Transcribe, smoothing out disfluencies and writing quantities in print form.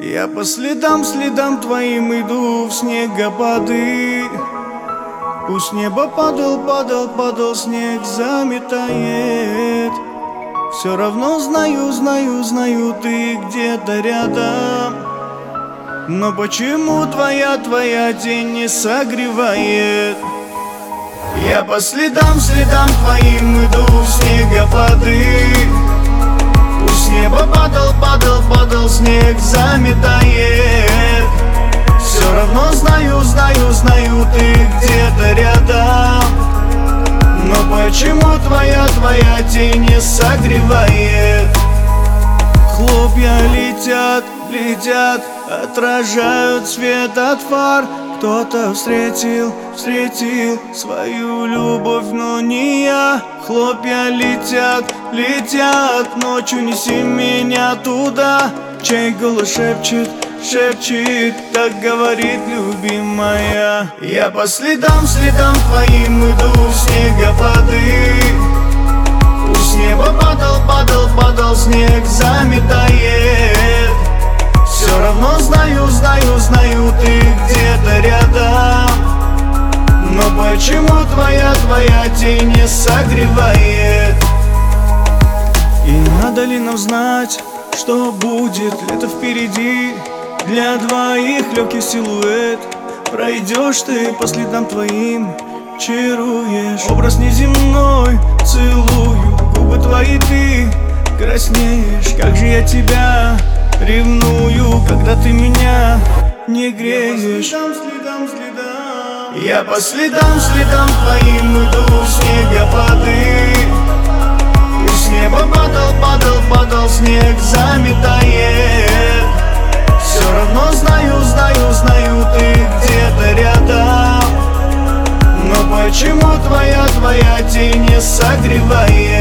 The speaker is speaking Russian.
Я по следам твоим иду в снегопады. Пусть небо падал, снег заметает. Все равно знаю, ты где-то рядом. Но почему твоя тень не согревает? Я по следам твоим иду в снегопады. Пусть небо падал, снег заметает. Все равно знаю, ты где-то рядом. Но почему твоя тень не согревает? Хлопья летят, отражают свет от фар. Кто-то встретил свою любовь, но не я. Хлопья летят, ночью неси меня туда. Чей голос шепчет, так говорит любимая. Я по следам твоим иду в снегопады. Пусть небо падал, снег заметает. Все равно знаю, ты где-то рядом. Но почему твоя тень не согревает? И надо ли нам знать, что будет лето впереди? Для двоих легкий силуэт. Пройдешь ты по следам твоим, чаруешь. Образ неземной, целую губы твои, ты краснеешь. Как же я тебя ревную, когда ты меня не греешь. Я по следам твоим иду в снегопады. Пусть небо падал, снег заметает. Все равно знаю, ты где-то рядом. Но почему твоя тень не согревает?